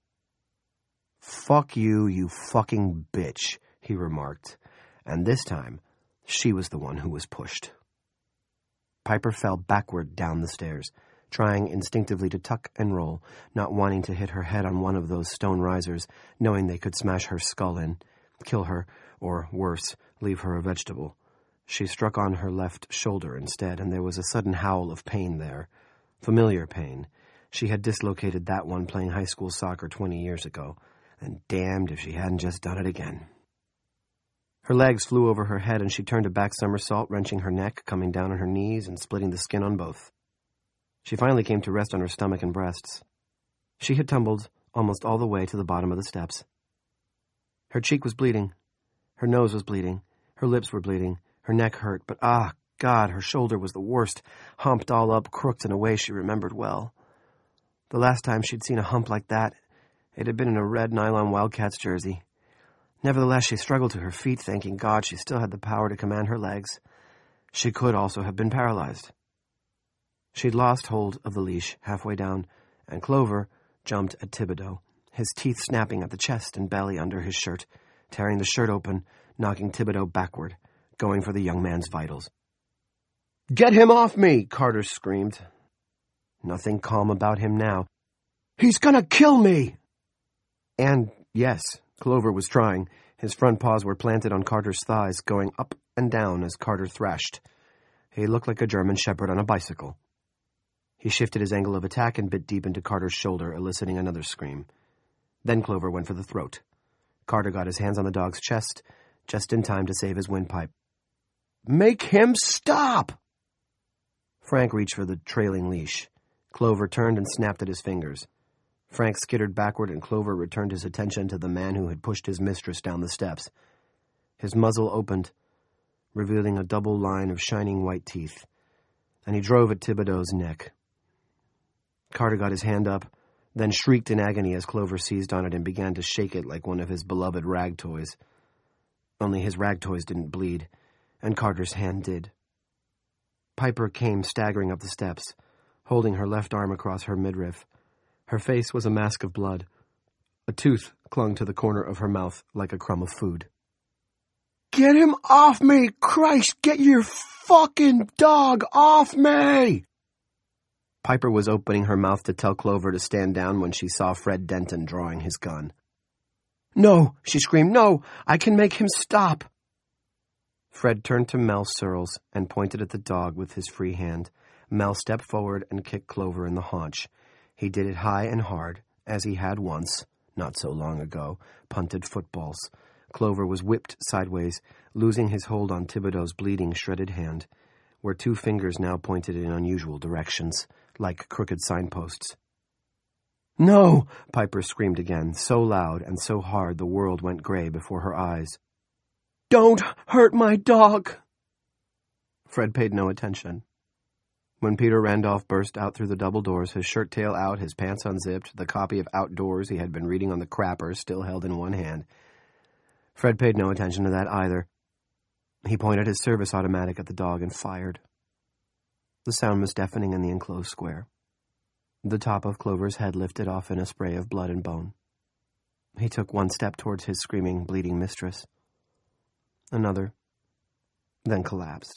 Fuck you, you fucking bitch, he remarked, and this time she was the one who was pushed. Piper fell backward down the stairs, trying instinctively to tuck and roll, not wanting to hit her head on one of those stone risers, knowing they could smash her skull in, kill her, or worse, leave her a vegetable. She struck on her left shoulder instead, and there was a sudden howl of pain there. Familiar pain. She had dislocated that one playing high school soccer 20 years ago, and damned if she hadn't just done it again. Her legs flew over her head, and she turned a back somersault, wrenching her neck, coming down on her knees, and splitting the skin on both. She finally came to rest on her stomach and breasts. She had tumbled almost all the way to the bottom of the steps. Her cheek was bleeding. Her nose was bleeding. Her lips were bleeding. Her neck hurt, but God, her shoulder was the worst, humped all up, crooked in a way she remembered well. The last time she'd seen a hump like that, it had been in a red nylon Wildcats jersey. Nevertheless, she struggled to her feet, thanking God she still had the power to command her legs. She could also have been paralyzed. She'd lost hold of the leash halfway down, and Clover jumped at Thibodeau, his teeth snapping at the chest and belly under his shirt, tearing the shirt open, knocking Thibodeau backward, going for the young man's vitals. Get him off me, Carter screamed. Nothing calm about him now. He's gonna kill me! And, yes, Clover was trying. His front paws were planted on Carter's thighs, going up and down as Carter thrashed. He looked like a German shepherd on a bicycle. He shifted his angle of attack and bit deep into Carter's shoulder, eliciting another scream. Then Clover went for the throat. Carter got his hands on the dog's chest, just in time to save his windpipe. "Make him stop!" Frank reached for the trailing leash. Clover turned and snapped at his fingers. Frank skittered backward, and Clover returned his attention to the man who had pushed his mistress down the steps. His muzzle opened, revealing a double line of shining white teeth, and he drove at Thibodeau's neck. Carter got his hand up, then shrieked in agony as Clover seized on it and began to shake it like one of his beloved rag toys. Only his rag toys didn't bleed, and Carter's hand did. Piper came staggering up the steps, holding her left arm across her midriff. Her face was a mask of blood. A tooth clung to the corner of her mouth like a crumb of food. "Get him off me! Christ, get your fucking dog off me!" Piper was opening her mouth to tell Clover to stand down when she saw Fred Denton drawing his gun. "No," she screamed, "no! I can make him stop!" Fred turned to Mel Searles and pointed at the dog with his free hand. Mel stepped forward and kicked Clover in the haunch. He did it high and hard, as he had once, not so long ago, punted footballs. Clover was whipped sideways, losing his hold on Thibodeau's bleeding, shredded hand, where 2 fingers now pointed in unusual directions, like crooked signposts. "No!" Piper screamed again, so loud and so hard the world went gray before her eyes. "Don't hurt my dog!" Fred paid no attention. When Peter Randolph burst out through the double doors, his shirt tail out, his pants unzipped, the copy of Outdoors he had been reading on the crapper still held in one hand, Fred paid no attention to that either. He pointed his service automatic at the dog and fired. The sound was deafening in the enclosed square. The top of Clover's head lifted off in a spray of blood and bone. He took 1 step towards his screaming, bleeding mistress. Another, then collapsed.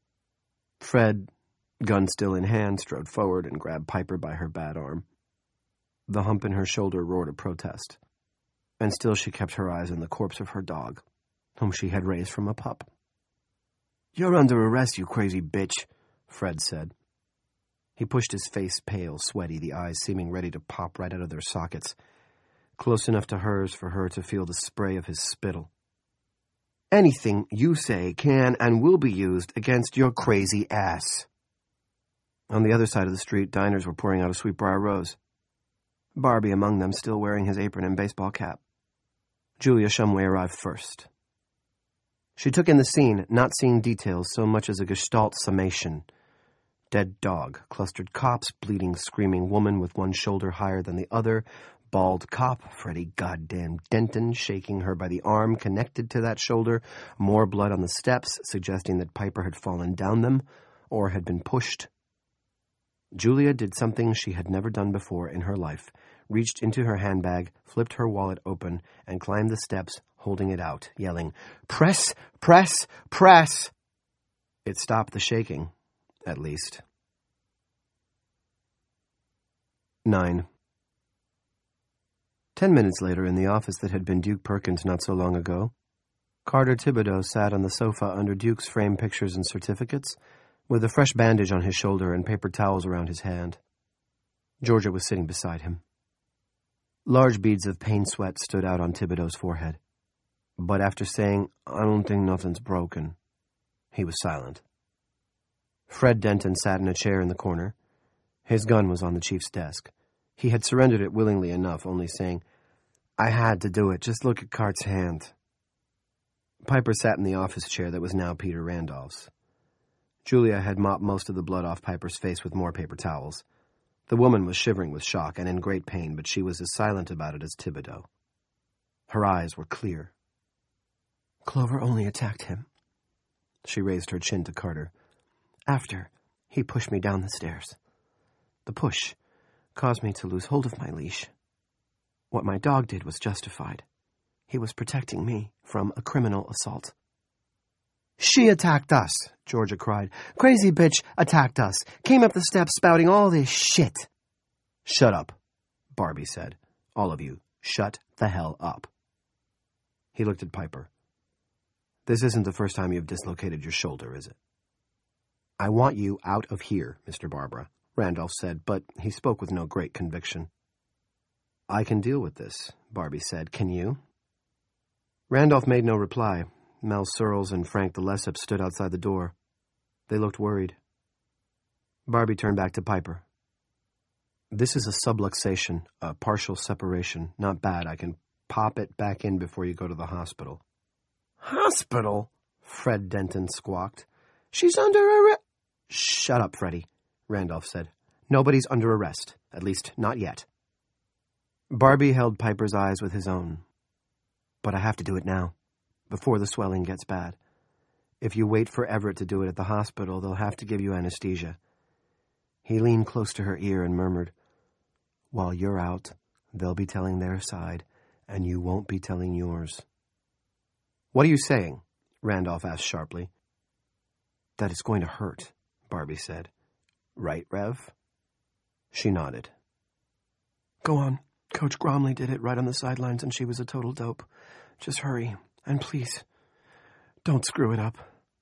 Fred, gun still in hand, strode forward and grabbed Piper by her bad arm. The hump in her shoulder roared a protest, and still she kept her eyes on the corpse of her dog, whom she had raised from a pup. "You're under arrest, you crazy bitch," Fred said. He pushed his face pale, sweaty, the eyes seeming ready to pop right out of their sockets, close enough to hers for her to feel the spray of his spittle. "Anything you say can and will be used against your crazy ass." On the other side of the street, diners were pouring out of Sweetbriar Rose, Barbie among them still wearing his apron and baseball cap. Julia Shumway arrived first. She took in the scene, not seeing details so much as a gestalt summation. Dead dog, clustered cops, bleeding, screaming woman with one shoulder higher than the other, bald cop, Freddie goddamn Denton, shaking her by the arm connected to that shoulder, more blood on the steps, suggesting that Piper had fallen down them, or had been pushed. Julia did something she had never done before in her life, reached into her handbag, flipped her wallet open, and climbed the steps, holding it out, yelling, "Press! Press! Press!" It stopped the shaking, at least. 9. 10 minutes later, in the office that had been Duke Perkins not so long ago, Carter Thibodeau sat on the sofa under Duke's framed pictures and certificates, with a fresh bandage on his shoulder and paper towels around his hand. Georgia was sitting beside him. Large beads of pain sweat stood out on Thibodeau's forehead. But after saying, "I don't think nothing's broken," he was silent. Fred Denton sat in a chair in the corner. His gun was on the chief's desk. He had surrendered it willingly enough, only saying, "I had to do it. Just look at Cart's hand." Piper sat in the office chair that was now Peter Randolph's. Julia had mopped most of the blood off Piper's face with more paper towels. The woman was shivering with shock and in great pain, but she was as silent about it as Thibodeau. Her eyes were clear. "Clover only attacked him." She raised her chin to Carter. "After he pushed me down the stairs. The push caused me to lose hold of my leash. What my dog did was justified. He was protecting me from a criminal assault." "She attacked us," Georgia cried. "Crazy bitch attacked us. Came up the steps spouting all this shit." "Shut up," Barbie said. "All of you, shut the hell up." He looked at Piper. "This isn't the first time you've dislocated your shoulder, is it?" "I want you out of here, Mr. Barbara," Randolph said, but he spoke with no great conviction. I can deal with this, Barbie said. Can you? Randolph made no reply. Mel Searles and Frank the Lessep stood outside the door. They looked worried. Barbie turned back to Piper. This is a subluxation, a partial separation. Not bad. I can pop it back in before you go to the hospital. Hospital? Fred Denton squawked. She's under arrest. Shut up, Freddie, Randolph said. Nobody's under arrest. At least, not yet. Barbie held Piper's eyes with his own. But I have to do it now, before the swelling gets bad. If you wait for Everett to do it at the hospital, they'll have to give you anesthesia. He leaned close to her ear and murmured, While you're out, they'll be telling their side, and you won't be telling yours. What are you saying? Randolph asked sharply. That it's going to hurt, Barbie said. Right, Rev? She nodded. Go on. Coach Gromley did it right on the sidelines, and she was a total dope. Just hurry, and please, don't screw it up.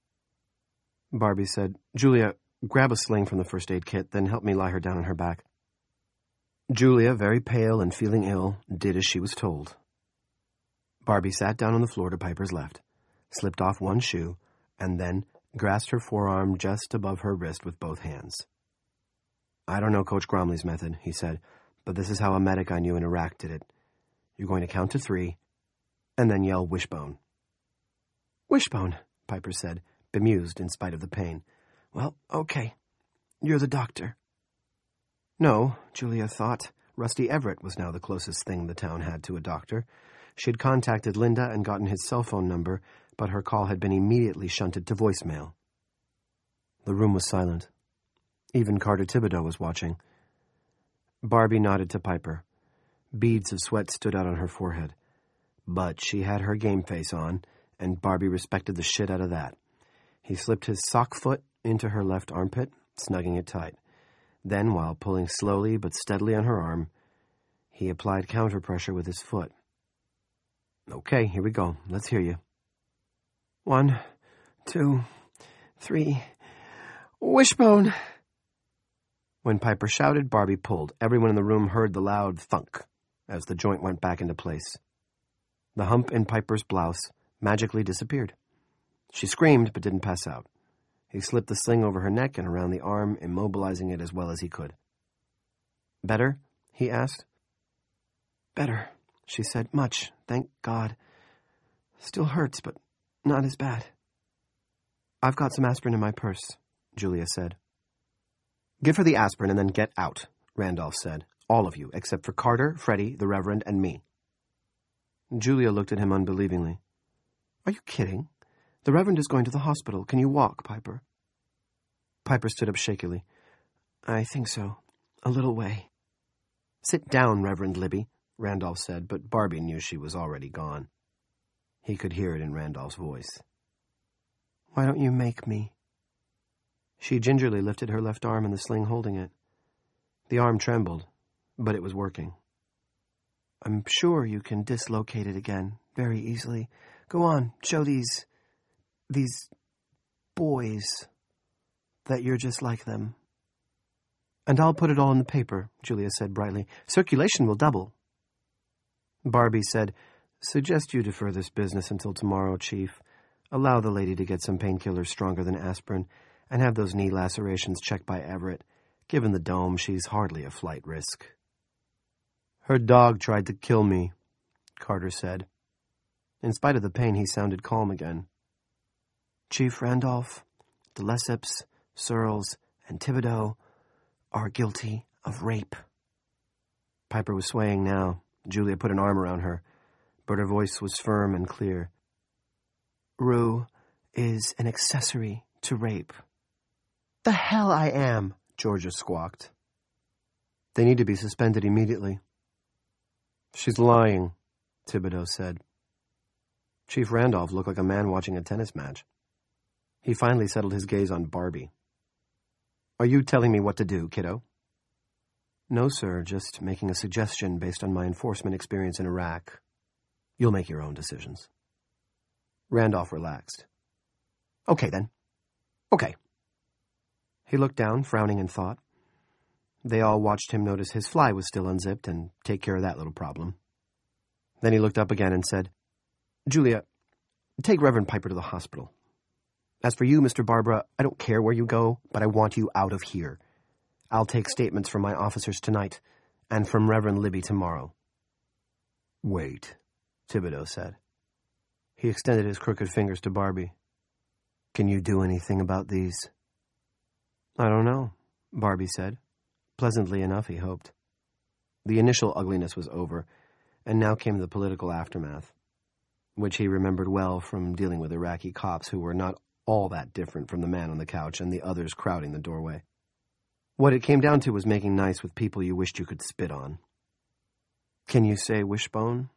Barbie said, Julia, grab a sling from the first aid kit, then help me lie her down on her back. Julia, very pale and feeling ill, did as she was told. Barbie sat down on the floor to Piper's left, slipped off one shoe, and then grasped her forearm just above her wrist with both hands. I don't know Coach Gromley's method, he said, but this is how a medic I knew in Iraq did it. You're going to count to 3, and then yell wishbone. Wishbone, Piper said, bemused in spite of the pain. Well, okay. You're the doctor. No, Julia thought. Rusty Everett was now the closest thing the town had to a doctor. She'd contacted Linda and gotten his cell phone number, but her call had been immediately shunted to voicemail. The room was silent. Even Carter Thibodeau was watching. Barbie nodded to Piper. Beads of sweat stood out on her forehead. But she had her game face on, and Barbie respected the shit out of that. He slipped his sock foot into her left armpit, snugging it tight. Then, while pulling slowly but steadily on her arm, he applied counter-pressure with his foot. Okay, here we go. Let's hear you. 1, 2, 3. Wishbone! When Piper shouted, Barbie pulled. Everyone in the room heard the loud thunk as the joint went back into place. The hump in Piper's blouse magically disappeared. She screamed but didn't pass out. He slipped the sling over her neck and around the arm, immobilizing it as well as he could. Better? He asked. Better, she said. Much, thank God. Still hurts, but not as bad. I've got some aspirin in my purse, Julia said. Give her the aspirin and then get out, Randolph said. All of you, except for Carter, Freddie, the Reverend, and me. Julia looked at him unbelievingly. Are you kidding? The Reverend is going to the hospital. Can you walk, Piper? Piper stood up shakily. I think so. A little way. Sit down, Reverend Libby, Randolph said, but Barbie knew she was already gone. He could hear it in Randolph's voice. Why don't you make me? She gingerly lifted her left arm in the sling holding it. The arm trembled, but it was working. I'm sure you can dislocate it again very easily. Go on, show these boys that you're just like them. And I'll put it all in the paper, Julia said brightly. Circulation will double. Barbie said, Suggest you defer this business until tomorrow, Chief. Allow the lady to get some painkillers stronger than aspirin, and have those knee lacerations checked by Everett. Given the dome, she's hardly a flight risk. Her dog tried to kill me, Carter said. In spite of the pain, he sounded calm again. Chief Randolph, the Lesseps, Searles, and Thibodeau are guilty of rape. Piper was swaying now. Julia put an arm around her, but her voice was firm and clear. Rue is an accessory to rape. The hell I am, Georgia squawked. They need to be suspended immediately. She's lying, Thibodeau said. Chief Randolph looked like a man watching a tennis match. He finally settled his gaze on Barbie. Are you telling me what to do, kiddo? No, sir, just making a suggestion based on my enforcement experience in Iraq. You'll make your own decisions. Randolph relaxed. Okay, then. Okay. He looked down, frowning in thought. They all watched him notice his fly was still unzipped and take care of that little problem. Then he looked up again and said, "Julia, take Reverend Piper to the hospital. As for you, Mr. Barbara, I don't care where you go, but I want you out of here. I'll take statements from my officers tonight, and from Reverend Libby tomorrow." "Wait," Thibodeau said. He extended his crooked fingers to Barbie. "Can you do anything about these?" "I don't know," Barbie said. Pleasantly enough, he hoped. The initial ugliness was over, and now came the political aftermath, which he remembered well from dealing with Iraqi cops who were not all that different from the man on the couch and the others crowding the doorway. What it came down to was making nice with people you wished you could spit on. "Can you say wishbone?"